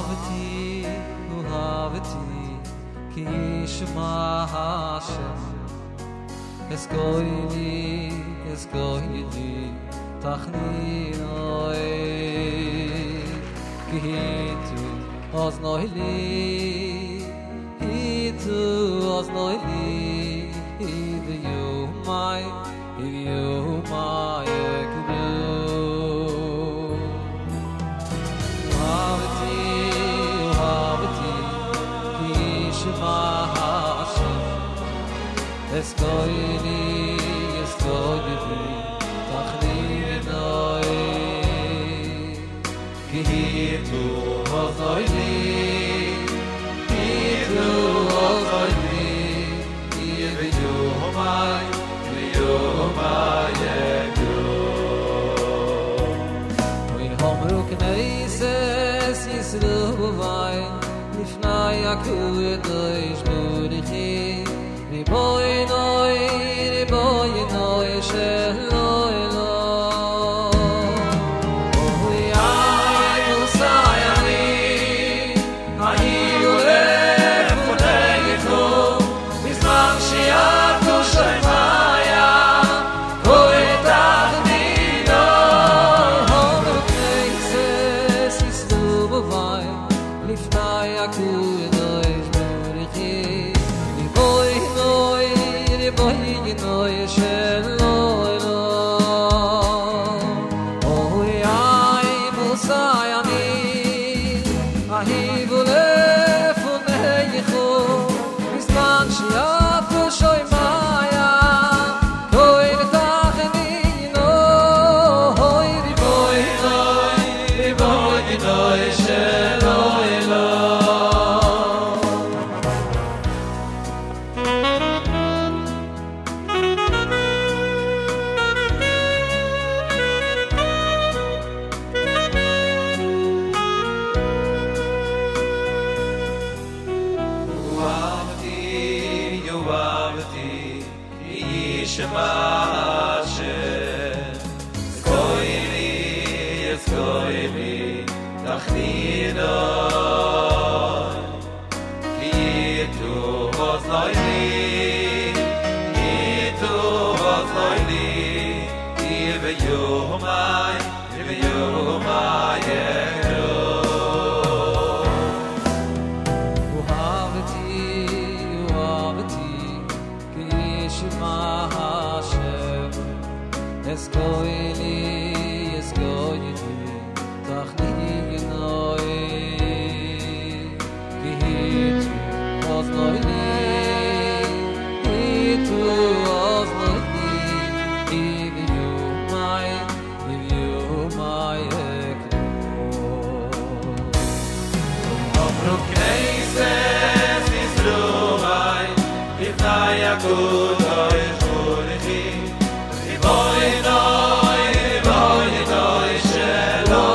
אהבתי, אהבתי, כי ישמע השם. אסגוי לי, תחנינוי, כי היטו אוזנוי לי, הביאו מי יקבלו. אהבתי, כי ישמע השם. אסגוי לי, תחנינוי, כי היטו אוזנוי לי, הביאו מי יקבלו. ויאמרו כנסת ישראל לפני הקודש ברכי, ריבונוי שלו אלוה. אוי מוסי אני, היו לפניך בזמן שיעבדו שמיה, כה תחנינו. אמרו כנסת ישראל לפני הקודש ברכי, ריבונוי שלו אלוה. אוי מוסי אני, אהיבו לפניך בזמן שיעבדו שמיה, כה תחנינו. ריבונוי שלו אלוה. ישמע השם. אסגוי לי, תחנינוי, כי היטו אוזנוי לי, הביאו מי יקבלו. אהבתי, כי ישמע השם. אסגוי לי, תחנינוי, כי היטו אוזנוי לי, הביאו מי יקבלו. אמרו כנסת ישראל לפני הקודש ברכי, ריבונוי שלו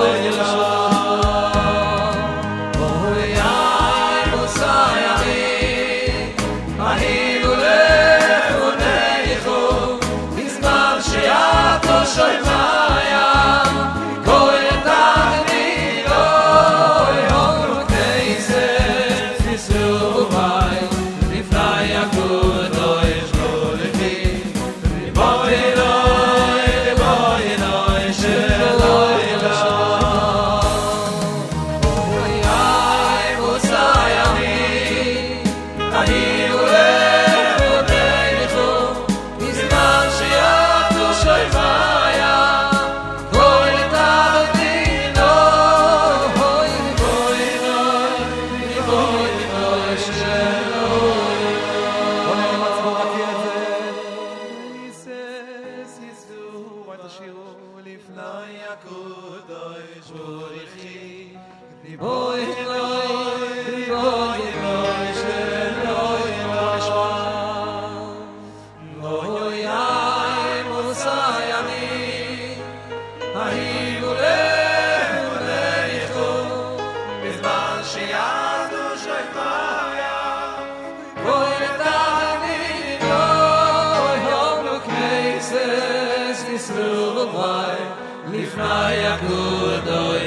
אלוה. אוי מוסי אני, אהיבו לפניך בזמן שיעבדו שמיה, כה תחנינו. אמרו כנסת ישראל לפני הקודש ברכי, ריבונוי שלו אלוה. אוי מוסי אני, אהיבו לפניך בזמן שיעבדו שמיה, כה תחנינו. ריבונוי שלו לפני הקודש ברכי, ריבונוי שלו אלוה. אוי מוסי אני, אהיבו לפניך בזמן שיעבדו שמיה, כה תחנינו. אמרו כנסת ישראל לפני הקודש